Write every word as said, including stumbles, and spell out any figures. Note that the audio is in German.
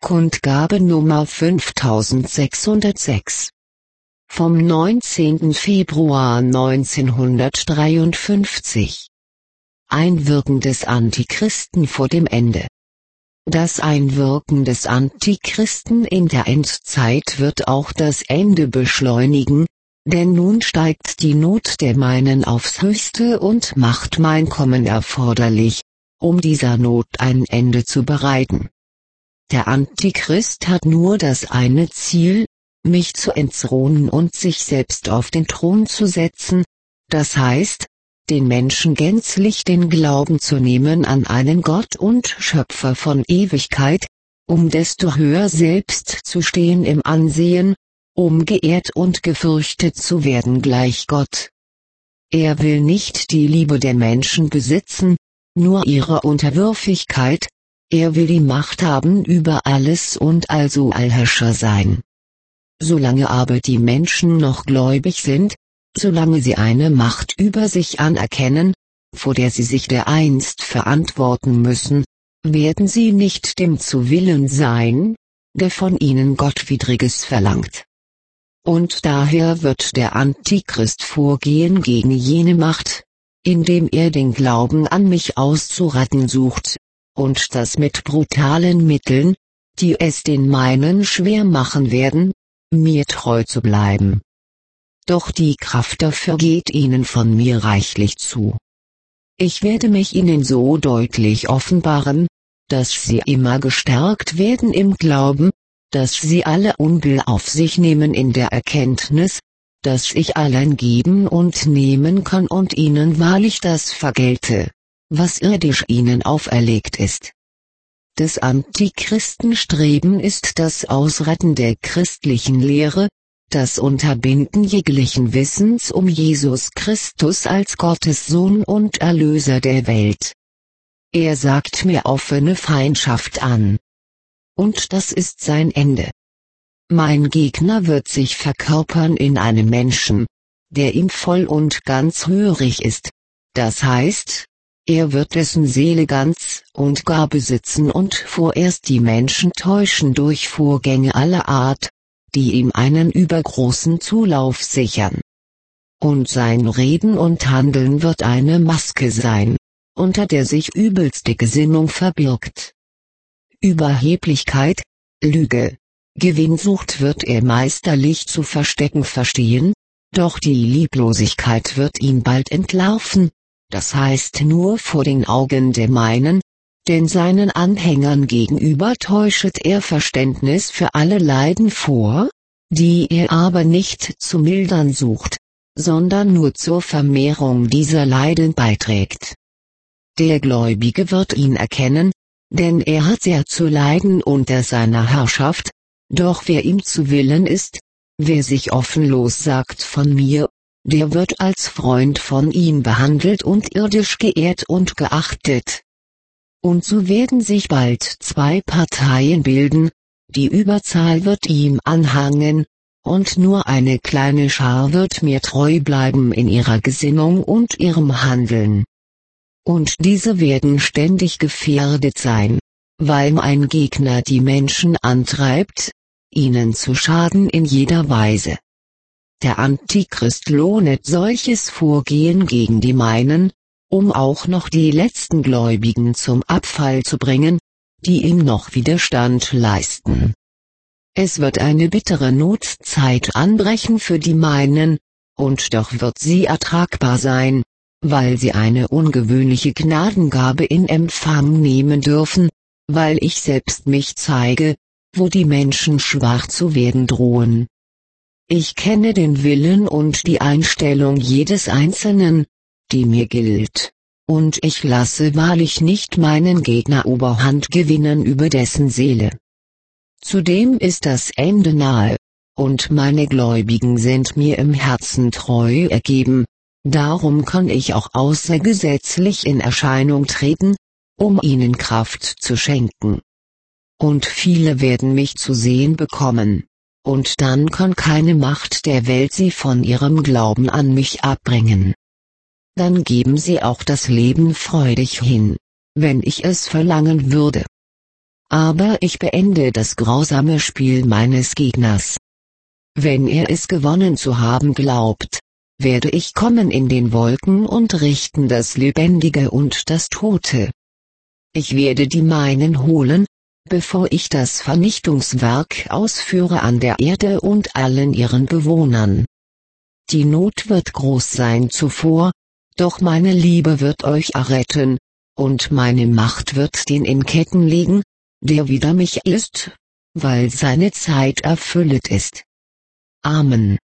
Kundgabe Nummer fünftausendsechshundertsechs. Vom neunzehnten Februar neunzehnhundertdreiundfünfzig. Einwirken des Antichristen vor dem Ende. Das Einwirken des Antichristen in der Endzeit wird auch das Ende beschleunigen, denn nun steigt die Not der meinen aufs Höchste und macht mein Kommen erforderlich, um dieser Not ein Ende zu bereiten. Der Antichrist hat nur das eine Ziel, mich zu entthronen und sich selbst auf den Thron zu setzen, das heißt, den Menschen gänzlich den Glauben zu nehmen an einen Gott und Schöpfer von Ewigkeit, um desto höher selbst zu stehen im Ansehen, um geehrt und gefürchtet zu werden gleich Gott. Er will nicht die Liebe der Menschen besitzen, nur ihre Unterwürfigkeit, er will die Macht haben über alles und also Allherrscher sein. Solange aber die Menschen noch gläubig sind, solange sie eine Macht über sich anerkennen, vor der sie sich dereinst verantworten müssen, werden sie nicht dem zu Willen sein, der von ihnen Gottwidriges verlangt. Und daher wird der Antichrist vorgehen gegen jene Macht, indem er den Glauben an mich auszuretten sucht, und das mit brutalen Mitteln, die es den meinen schwer machen werden, mir treu zu bleiben. Doch die Kraft dafür geht ihnen von mir reichlich zu. Ich werde mich ihnen so deutlich offenbaren, dass sie immer gestärkt werden im Glauben, dass sie alle Unbill auf sich nehmen in der Erkenntnis, dass ich allen geben und nehmen kann und ihnen wahrlich das vergelte, was irdisch ihnen auferlegt ist. Des Antichristen Streben ist das Ausretten der christlichen Lehre, das Unterbinden jeglichen Wissens um Jesus Christus als Gottes Sohn und Erlöser der Welt. Er sagt mir offene Feindschaft an. Und das ist sein Ende. Mein Gegner wird sich verkörpern in einem Menschen, der ihm voll und ganz hörig ist, das heißt, er wird dessen Seele ganz und gar besitzen und vorerst die Menschen täuschen durch Vorgänge aller Art, die ihm einen übergroßen Zulauf sichern. Und sein Reden und Handeln wird eine Maske sein, unter der sich übelste Gesinnung verbirgt. Überheblichkeit, Lüge, Gewinnsucht wird er meisterlich zu verstecken verstehen, doch die Lieblosigkeit wird ihn bald entlarven, das heißt nur vor den Augen der meinen, denn seinen Anhängern gegenüber täuschet er Verständnis für alle Leiden vor, die er aber nicht zu mildern sucht, sondern nur zur Vermehrung dieser Leiden beiträgt. Der Gläubige wird ihn erkennen, denn er hat sehr zu leiden unter seiner Herrschaft, doch wer ihm zu Willen ist, wer sich offenlos sagt von mir, der wird als Freund von ihm behandelt und irdisch geehrt und geachtet. Und so werden sich bald zwei Parteien bilden, die Überzahl wird ihm anhangen, und nur eine kleine Schar wird mir treu bleiben in ihrer Gesinnung und ihrem Handeln. Und diese werden ständig gefährdet sein, weil mein Gegner die Menschen antreibt, ihnen zu schaden in jeder Weise. Der Antichrist lohnet solches Vorgehen gegen die meinen, um auch noch die letzten Gläubigen zum Abfall zu bringen, die ihm noch Widerstand leisten. Es wird eine bittere Notzeit anbrechen für die meinen, und doch wird sie ertragbar sein, weil sie eine ungewöhnliche Gnadengabe in Empfang nehmen dürfen, weil ich selbst mich zeige, wo die Menschen schwach zu werden drohen. Ich kenne den Willen und die Einstellung jedes Einzelnen, die mir gilt, und ich lasse wahrlich nicht meinen Gegner Oberhand gewinnen über dessen Seele. Zudem ist das Ende nahe, und meine Gläubigen sind mir im Herzen treu ergeben, darum kann ich auch außergesetzlich in Erscheinung treten, um ihnen Kraft zu schenken. Und viele werden mich zu sehen bekommen, und dann kann keine Macht der Welt sie von ihrem Glauben an mich abbringen. Dann geben sie auch das Leben freudig hin, wenn ich es verlangen würde. aber ich beende das grausame Spiel meines Gegners. Wenn er es gewonnen zu haben glaubt, werde ich kommen in den Wolken und richten das Lebendige und das Tote. Ich werde die meinen holen, bevor ich das Vernichtungswerk ausführe an der Erde und allen ihren Bewohnern. Die Not wird groß sein zuvor, doch meine Liebe wird euch erretten, und meine Macht wird den in Ketten legen, der wider mich ist, weil seine Zeit erfüllet ist. Amen.